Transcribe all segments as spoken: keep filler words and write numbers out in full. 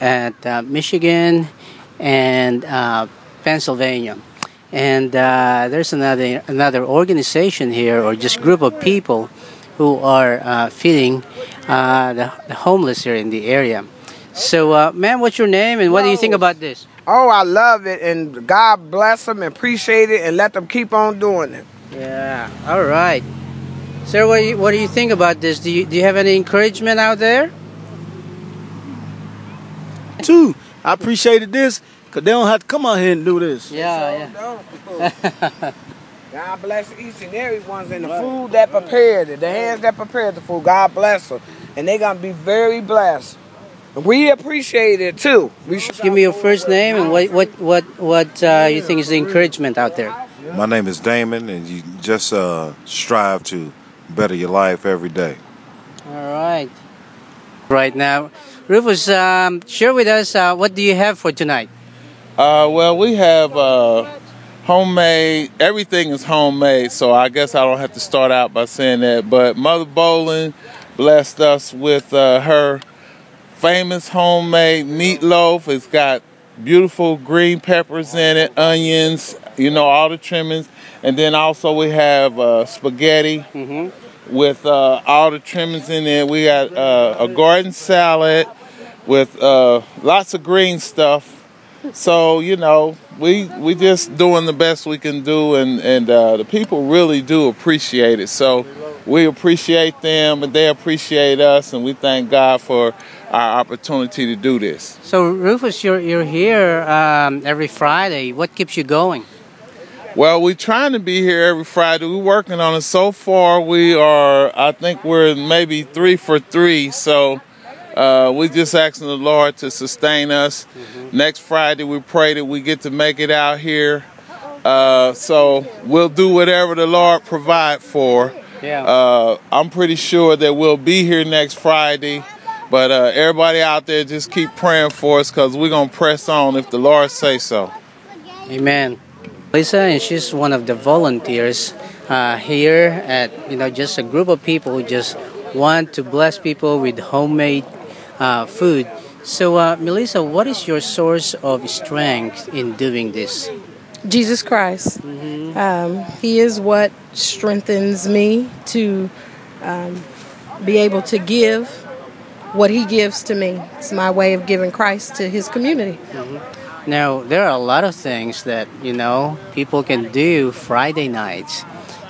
at uh, Michigan and uh, Pennsylvania. And uh, there's another another organization here, or just group of people who are uh, feeding uh, the, the homeless here in the area. So, uh, ma'am, what's your name, and what do you think about this? Oh, I love it, and God bless them and appreciate it, and let them keep on doing it. Yeah. All right. Sir, what do you, what do you think about this? Do you do you have any encouragement out there? Too, I appreciated this because they don't have to come out here and do this. Yeah, yeah. God bless each and every one, and the food that prepared it, the hands that prepared the food. God bless them, and they're gonna be very blessed. We appreciate it too. We Give me your first name and what what what what uh, you think is the encouragement out there. My name is Damon, and you just uh, strive to better your life every day. All right. Right now, Rufus, um, share with us uh, what do you have for tonight? Uh, well, we have uh, homemade. Everything is homemade, so I guess I don't have to start out by saying that. But Mother Boland blessed us with uh, her famous homemade meatloaf. It's got beautiful green peppers in it, onions, you know, all the trimmings. And then also we have uh, spaghetti mm-hmm. with uh, all the trimmings in it. We got uh, a garden salad with uh, lots of green stuff. So, you know, we we just doing the best we can do, and, and uh, the people really do appreciate it. So we appreciate them, and they appreciate us, and we thank God for our opportunity to do this. So, Rufus, you're, you're here um, every Friday. What keeps you going? Well, we're trying to be here every Friday. We're working on it. So far, we are, I think we're maybe three for three, so... Uh, we just asking the Lord to sustain us. Mm-hmm. Next Friday, we pray that we get to make it out here. Uh, so we'll do whatever the Lord provide for. Yeah. Uh, I'm pretty sure that we'll be here next Friday. But uh, everybody out there, just keep praying for us, because we're going to press on if the Lord say so. Amen. Lisa, and she's one of the volunteers uh, here at, you know, just a group of people who just want to bless people with homemade Uh, food. So, uh, Melissa, what is your source of strength in doing this? Jesus Christ. Mm-hmm. Um, he is what strengthens me to um, be able to give what he gives to me. It's my way of giving Christ to his community. Mm-hmm. Now, there are a lot of things that, you know, people can do Friday nights.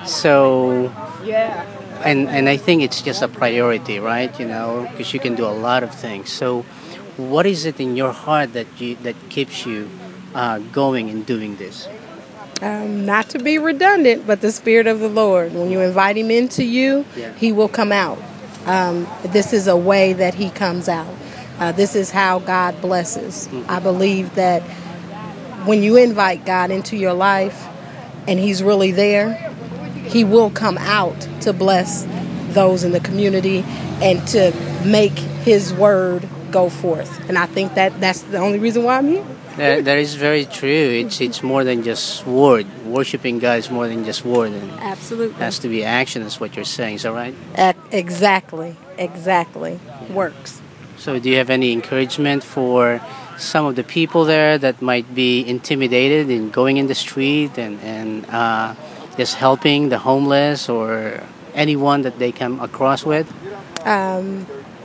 So, yeah. And and I think it's just a priority, right? You know, because you can do a lot of things. So, what is it in your heart that you that keeps you uh, going and doing this? Um, not to be redundant, but the Spirit of the Lord. When you invite him into you, yeah. he will come out. Um, this is a way that he comes out. Uh, this is how God blesses. Mm-hmm. I believe that when you invite God into your life and he's really there, he will come out to bless those in the community and to make his word go forth. And I think that that's the only reason why I'm here. That, that is very true. It's it's more than just word. Worshiping God is more than just word. And absolutely. It has to be action, is what you're saying. Is that right? Uh, exactly. Exactly. Yeah. Works. So do you have any encouragement for some of the people there that might be intimidated in going in the street and, and uh, just helping the homeless or anyone that they come across with? Um,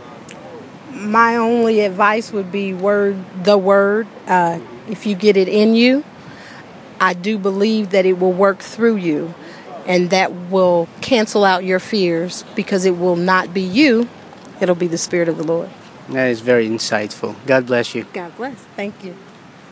my only advice would be word, the word. Uh, if you get it in you, I do believe that it will work through you, and that will cancel out your fears, because it will not be you. It'll be the Spirit of the Lord. That is very insightful. God bless you. God bless. Thank you.